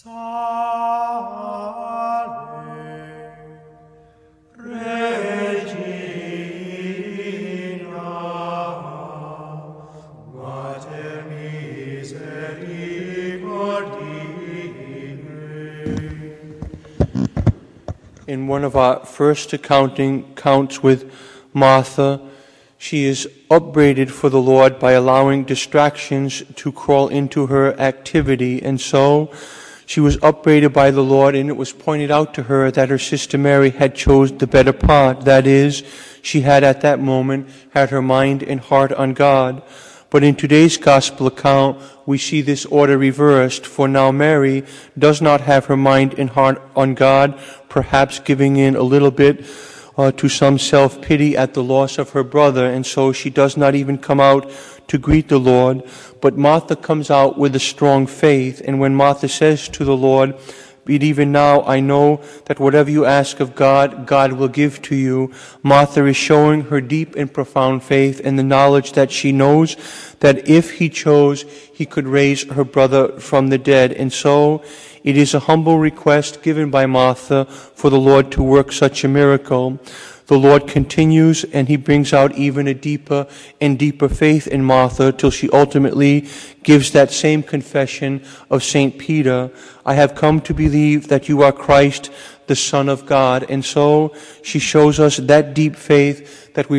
In one of our first accounts with Martha, she is upbraided for the Lord by allowing distractions to crawl into her activity. And so she was upbraided by the Lord, and it was pointed out to her that her sister Mary had chose the better part. That is, she had at that moment had her mind and heart on God. But in today's gospel account, we see this order reversed, for now Mary does not have her mind and heart on God, perhaps giving in a little bit to some self-pity at the loss of her brother, and so she does not even come out to greet the Lord. But Martha comes out with a strong faith, and when Martha says to the Lord, "But even now I know that whatever you ask of God, God will give to you," Martha is showing her deep and profound faith in the knowledge that she knows that if he chose, he could raise her brother from the dead. And so it is a humble request given by Martha for the Lord to work such a miracle. The Lord continues, and he brings out even a deeper and deeper faith in Martha till she ultimately gives that same confession of St. Peter, "I have come to believe that you are Christ, the Son of God." And so she shows us that deep faith that we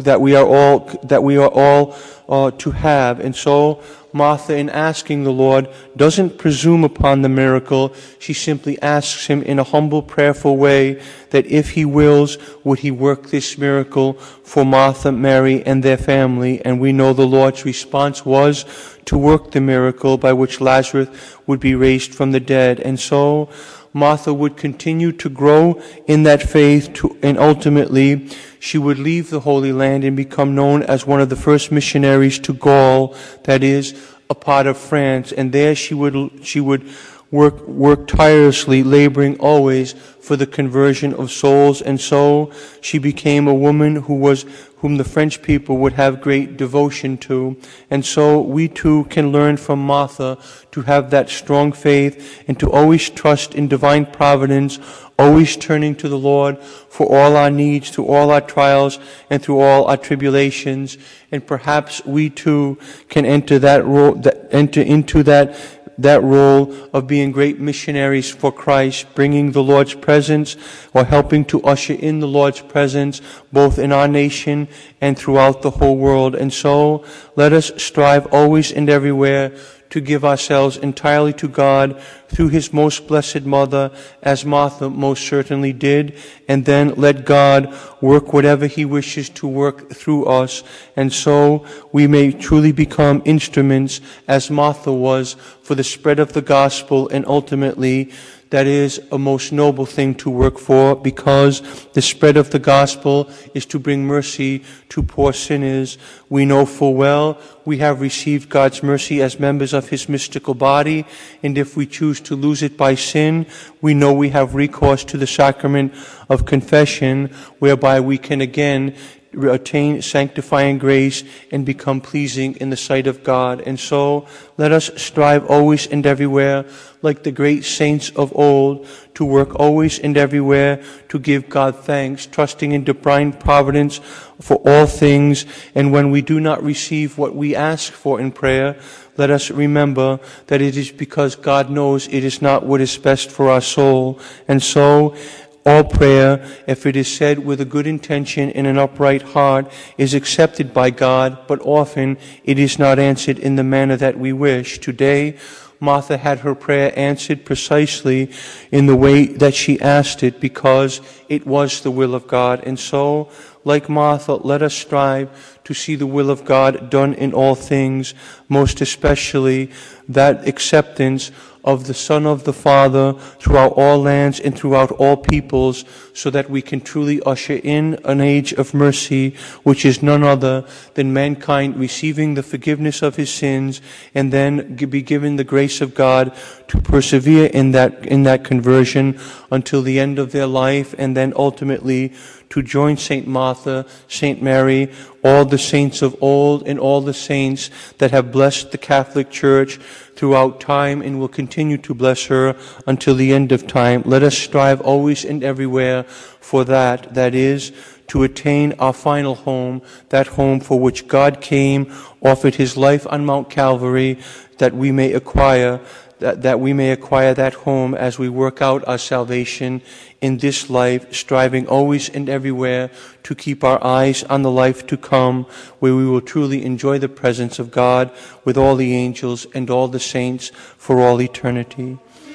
are all to have. And so Martha, in asking the Lord, doesn't presume upon the miracle. She simply asks him in a humble, prayerful way that if he wills, would he work this miracle for Martha, Mary, and their family. And we know the Lord's response was to work the miracle by which Lazarus would be raised from the dead. And so Martha would continue to grow in that faith, and ultimately she would leave the Holy Land and become known as one of the first missionaries to Gaul, that is, a part of France. And there she would work tirelessly, laboring always for the conversion of souls. And so she became a woman whom the French people would have great devotion to. And so we too can learn from Martha to have that strong faith and to always trust in divine providence, always turning to the Lord for all our needs, through all our trials, and through all our tribulations. And perhaps we too can enter into that role of being great missionaries for Christ, bringing the Lord's presence or helping to usher in the Lord's presence both in our nation and throughout the whole world. And so let us strive always and everywhere to give ourselves entirely to God through his most blessed mother, as Martha most certainly did, and then let God work whatever he wishes to work through us, and so we may truly become instruments, as Martha was, for the spread of the gospel, and ultimately that is a most noble thing to work for, because the spread of the gospel is to bring mercy to poor sinners. We know full well we have received God's mercy as members of his mystical body, and if we choose to lose it by sin, we know we have recourse to the sacrament of confession, whereby we can again attain sanctifying grace and become pleasing in the sight of God. And so let us strive always and everywhere, like the great saints of old, to work always and everywhere to give God thanks, trusting in divine providence for all things. And when we do not receive what we ask for in prayer, let us remember that it is because God knows it is not what is best for our soul. And so all prayer, if it is said with a good intention in an upright heart, is accepted by God, but often it is not answered in the manner that we wish. Today, Martha had her prayer answered precisely in the way that she asked it, because it was the will of God. And so, like Martha, let us strive to see the will of God done in all things, most especially that acceptance of the Son of the Father throughout all lands and throughout all peoples, so that we can truly usher in an age of mercy, which is none other than mankind receiving the forgiveness of his sins and then be given the grace of God to persevere in that conversion until the end of their life, and then ultimately to join St. Martha, St. Mary, all the saints of old, and all the saints that have blessed the Catholic Church throughout time and will continue to bless her until the end of time. Let us strive always and everywhere for that is, to attain our final home, that home for which God came, offered his life on Mount Calvary, that we may acquire that home as we work out our salvation in this life, striving always and everywhere to keep our eyes on the life to come, where we will truly enjoy the presence of God with all the angels and all the saints for all eternity.